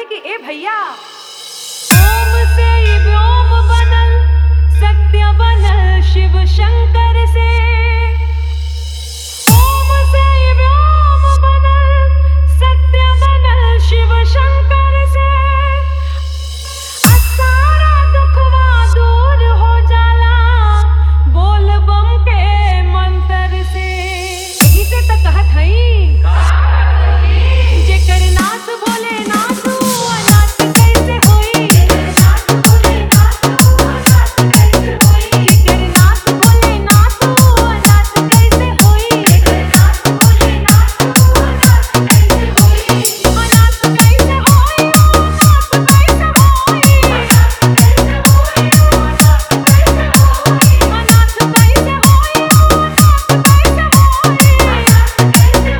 बाटे कि ए भैया ओम से ही व्योम बनल, सत्य बनल शिव शंकर से। ओम से ही व्योम बनल, सत्य बनल शिव शंकर से। सारा दुखवा दूर हो जाला बोल बम के मंत्र से। यही से तो कहत हई जेकर नाथ भोले नाथ अनाथ कैसे होई। जेकर नाथ भोले नाथ अनाथ कैसे होई। जेकर नाथ भोले नाथ अनाथ कैसे होई। जेकर नाथ भोले नाथ अनाथ कैसे होई। अनाथ कैसे होई, अनाथ कैसे होई। अनाथ कैसे होई, अनाथ कैसे होई। अनाथ कैसे होई, अनाथ कैसे होई। अनाथ कैसे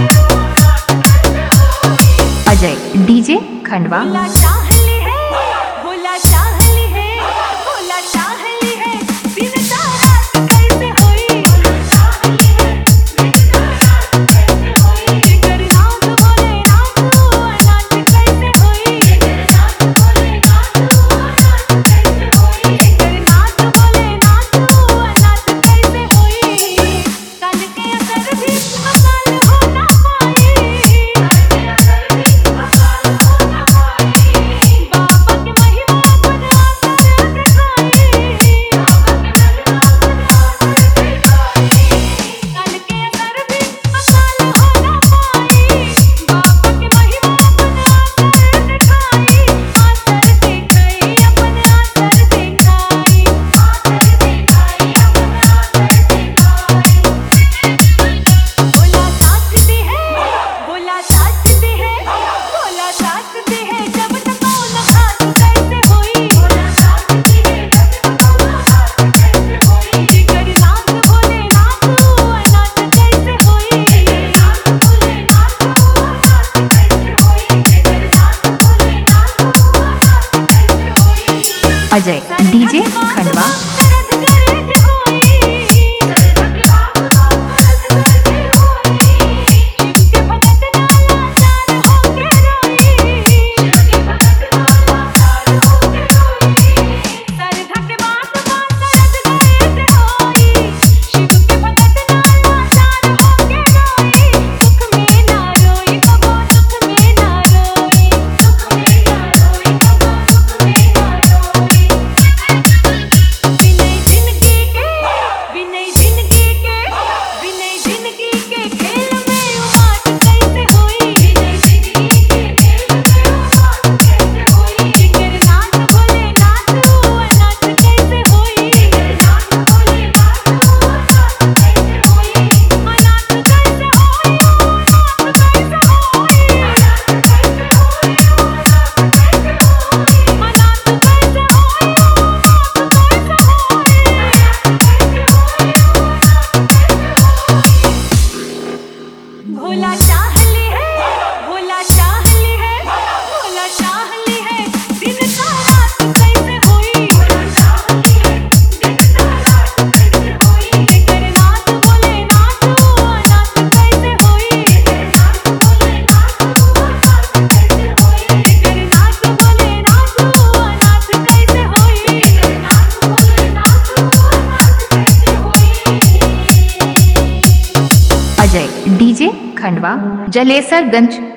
होई। अजय डीजे खंडवा। भोला चाहली है, भोला चाहली है, भोला चाहली है, दिन रात कैसे होई। भोला चाहली है, दिन रात कैसे होई। जेकर नाथ भोले नाथ अनाथ कैसे होई। जेकर नाथ भोले नाथ अनाथ कैसे होई। जेकर नाथ भोले नाथ अनाथ कैसे होई। काल के असर भी अकाल हो ना पाई। काल के असर भी अकाल हो ना पाई। बाबा की महिमा अपन आकर दिखाई। बाबा की महिमा अपन आकर दिखाई। काल के असर भी अकाल हो ना पाई। बाबा की महिमा अपन आकर दिखाई। आकर दिखाई, अपन आकर दिखाई। आकर दिखाई, अपन आकर दिखाई। भोला साथ दे है, भोला साथ दे है, भोला साथ दे है, जब तक मुलाकात कैसे होई। भोला साथ दे है, जब तक मुलाकात कैसे होई। जेकर नाथ भोले नाथ अनाथ कैसे होई। जेकर नाथ भोले नाथ अनाथ कैसे होई। जेकर नाथ भोले नाथ अनाथ कैसे होई। अजय डीजे खंडवा। सरद करके होई। सरद के बाबा सरद करके होई। शिव के भगत नाला चार होके रोई। शिव के भगत नाला चार होके रोई। सरधा के बात सरद करके होई। शिव के भगत नाला चार होके रोई। दुख में ना रोई कबो, दुख में ना रोई। दुख में ना रोई कबो, दुख में ना रोई। विनय जिंदगी के, विनय जिंदगी के, विनय जिंदगी के खेल में उमात कैसे होई। विनय जिंदगी के खेल में उमात कैसे होई। जेकर नाथ भोले नाथ अनाथ कैसे होई। जेकर नाथ भोले नाथ अनाथ कैसे होई। अनाथ कैसे होई, अनाथ कैसे होई। अनाथ कैसे होई, अनाथ कैसे होई। अनाथ कैसे होई, अनाथ कैसे होई। भोला चाहली है, भोला चाहली है, भोला चाहली है, दिन का रात कैसे होई। भोला चाहली है, दिन का रात कैसे होई। जेकर नाथ भोले नाथ अनाथ कैसे होई। जेकर नाथ भोले नाथ अनाथ कैसे होई। जेकर नाथ भोले नाथ अनाथ कैसे होई। जेकर नाथ भोले नाथ अनाथ कैसे होई। अजय डीजे खंडवा, जलेसरगंज।